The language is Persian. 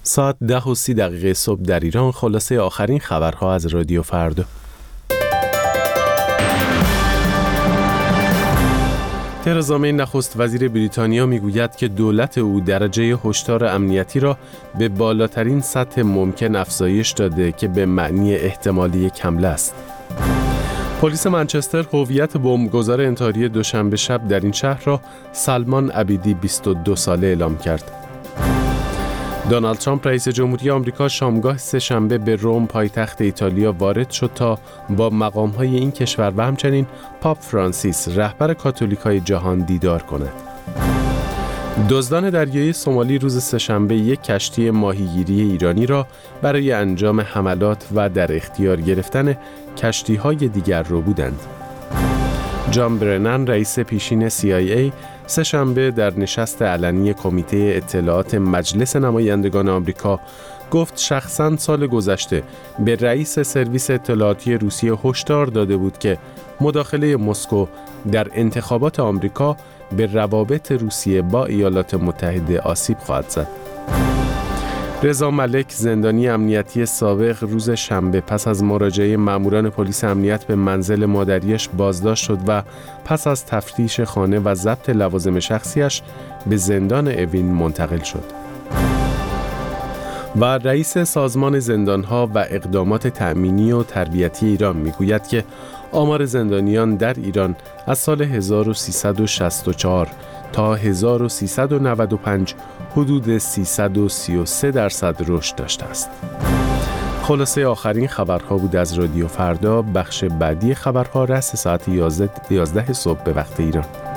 ساعت 10:30 صبح در ایران. خلاصه آخرین خبرها از رادیو فردا. ترزا می نخست وزیر بریتانیا میگوید که دولت او درجه هشدار امنیتی را به بالاترین سطح ممکن افزایش داده که به معنی احتمالی کمله است. پلیس منچستر هویت بمبگذار انتحاری دوشنبه شب در این شهر را سلمان عبیدی 22 ساله اعلام کرد. دونالد ترامپ رئیس جمهوری آمریکا شامگاه سه‌شنبه به روم پایتخت ایتالیا وارد شد تا با مقام‌های این کشور و همچنین پاپ فرانسیس رهبر کاتولیک‌های جهان دیدار کند. دزدان دریایی سومالی روز سه‌شنبه یک کشتی ماهیگیری ایرانی را برای انجام حملات و در اختیار گرفتن کشتی‌های دیگر رو بودند. جان برنن رئیس پیشین CIA سه‌شنبه در نشست علنی کمیته اطلاعات مجلس نمایندگان آمریکا گفت شخصاً سال گذشته به رئیس سرویس اطلاعاتی روسیه هشدار داده بود که مداخله مسکو در انتخابات آمریکا به روابط روسیه با ایالات متحده آسیب خواهد زد. رضا ملک زندانی امنیتی سابق روز شنبه پس از مراجعه ماموران پلیس امنیت به منزل مادریش بازداشت شد و پس از تفتیش خانه و ضبط لوازم شخصیش به زندان اوین منتقل شد. و رئیس سازمان زندانها و اقدامات تأمینی و تربیتی ایران میگوید که آمار زندانیان در ایران از سال 1364 تا 1395 حدود 333% رشد داشته است. خلاصه آخرین خبرها بود از رادیو فردا. بخش بعدی خبرها رأس ساعت 11 صبح به وقت ایران.